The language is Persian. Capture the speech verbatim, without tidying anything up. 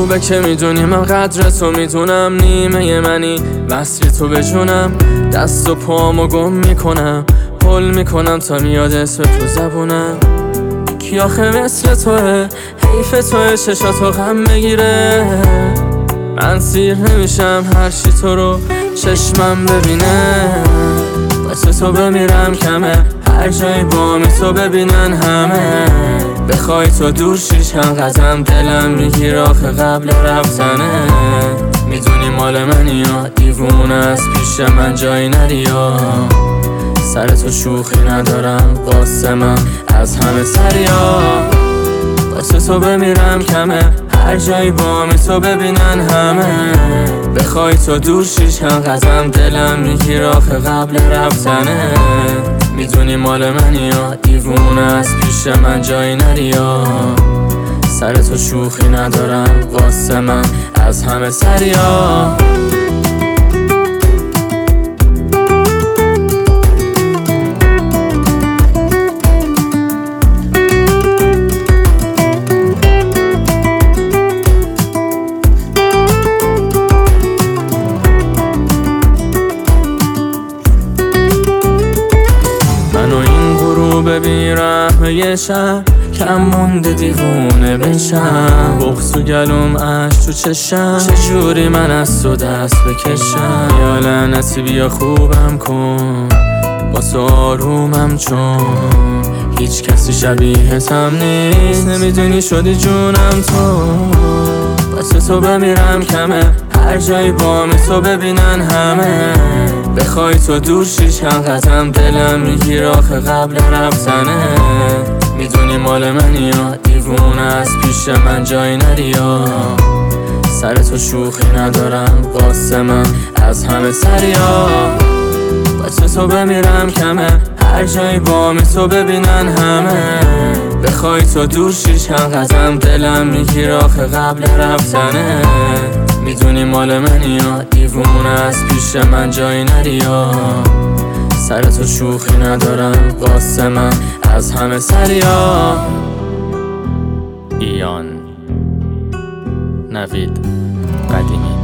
خوبه که میدونی من قدر تو میدونم، نیمه منی وصلی تو به جونم، دست و پامو گم میکنم، پل میکنم تا میاد اسم تو زبونم. کی آخه مثل توه، حیف توه چشاتو غم بگیره، من سیر نمیشم هرچی تو رو چشمم ببینه. واسه تو بمیرم کمه، هر جایی بامی تو ببینن همه، بخوای تو دور شیش هم قدم دلم میگیر آخه قبل رفتنه. میدونی مال منی یا دیوونه از پیش من جایی نری یا سر تو شوخی ندارم واسه من از همه سریا. واسه تو بمیرم کمه، هر جایی بامی تو ببینن همه، بخوای تو دور شیش هم قدم دلم میگیر آخه قبل رفتنه. میدونی مال منی یا دیوونه از پیش من جایی نری یا سر تو شوخی ندارم واسه من از همه سریا. ببینم یه شب کم مونده دیوونه بشم، بغض تو گلوم عشق تو چشم، چجوری من از تو دست بکشم. یا لعنتی بیا خوبم کن با تو آرومم، چون هیچ کسی شبیهتم نیست، نمیدونی شدی جونم تو. واسه تو بمیرم کمه، هر جایی بامی تو ببینن همه، بخوای تو دور شیش هم قدم دلم میگیر آخه قبل رفتنه. میدونی مال منی یا دیوونه از پیش من جایی نری یا سر تو شوخی ندارم واسه من از همه سریا. واسه تو بمیرم کمه، هر جایی بامی تو ببینن همه، بخوای تو دور شیش هم قدم دلم میگیر آخه قبل رفتنه. میدونی مال منی یا دیوونه از پیش من جایی نری یا سر تو شوخی ندارم واسه من از همه سریا. ایان نوید قدیمی.